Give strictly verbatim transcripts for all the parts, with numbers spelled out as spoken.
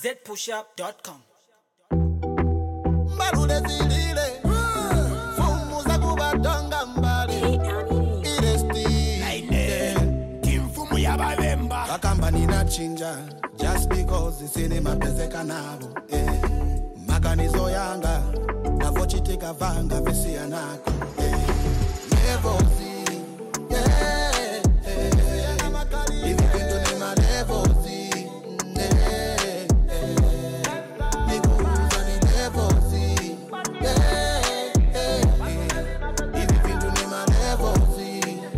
z push up dot com. Mbarude zilile fumu za kubatonga mbali Iresti Naine Kimfumu ya babemba Kakamba nina chinja Just because isini mapezeka nabo eh. Maganizo yanga Navochitika vanga visi anako eh. Nevozi yeah, eh. Hivi vindu ni malevozi eh, eh. Nikuuza ni levozi yeah, eh, eh. Hivi vindu ni malevozi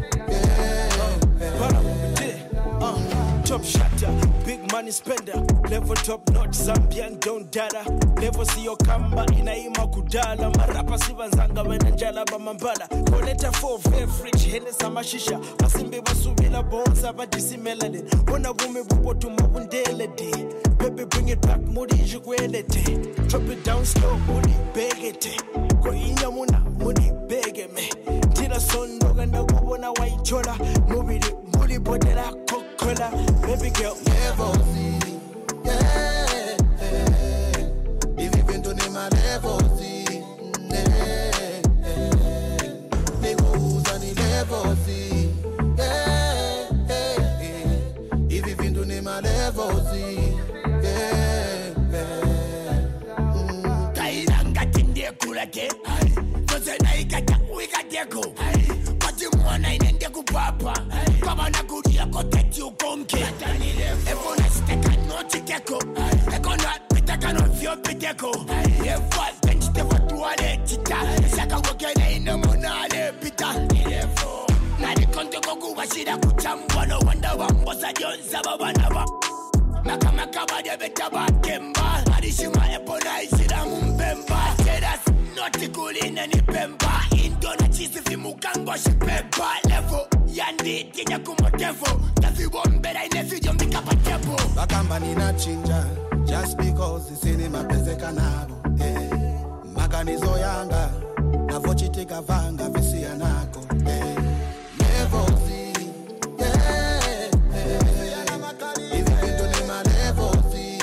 Top shatter, big money spender, level top notch, Zambian don't data. Level siyo kamba, inaima kudala. Marapa sivanzanga wena njala bamambala. Koleta for beverage, hene samashisha. Masimbe basubila bonza badisi melanin. Wana wume bubotu mawundelede. Baby bring it back, mudi jugwelete. Drop it down slow, mudi begete. Ko inya muna, mudi begeme. Tina sondo ganda kubona waichola. Mubidi, mudi bodela kokola. Baby girl, levozi yeah, eh. Hivi vindu ni malevozi eh, eh. Nikuuza ni levozi yeah, eh, eh. Hivi vindu ni malevozi yeah, eh. mm. Kairanga tinde kulake Nose na ikata uikateko Pati mwana inende kupapa Kama na kudia koteti ukonke Evo na steka noti keko Eko na pitaka no vyo piteko Evo bench te watuale chita Saka wakele ina monale pita Evo na di konto koku washida kuchambwa No wanda wambosa jonza babanawa Maka maka bade beta bakemba Adishima epo na isida mumpemba Tedas noti kuline ni pemba Indo na chisi vimukango shipepa Levo yandi tinya kumotevo Tafi bombera inefi jombi kapatebo Bakamba nina chinja Just because isini mapezeka nabo eh. Maganizo yanga Navochitika vanga visi anako eh. Levozi yeah, eh. Hivi vindu ni malevozi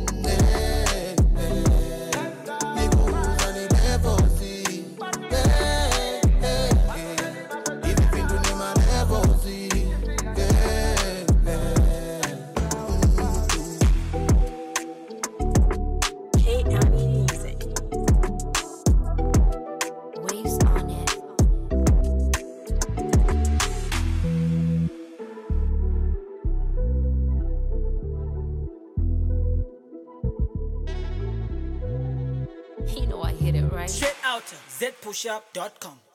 eh, eh. Nikuuza ni levozi yeah, eh, eh. Hivi vindu ni malevozi yeah, eh. Hey, Annie Music. Waves on it. You know I hit it right. Straight out z push up dot com.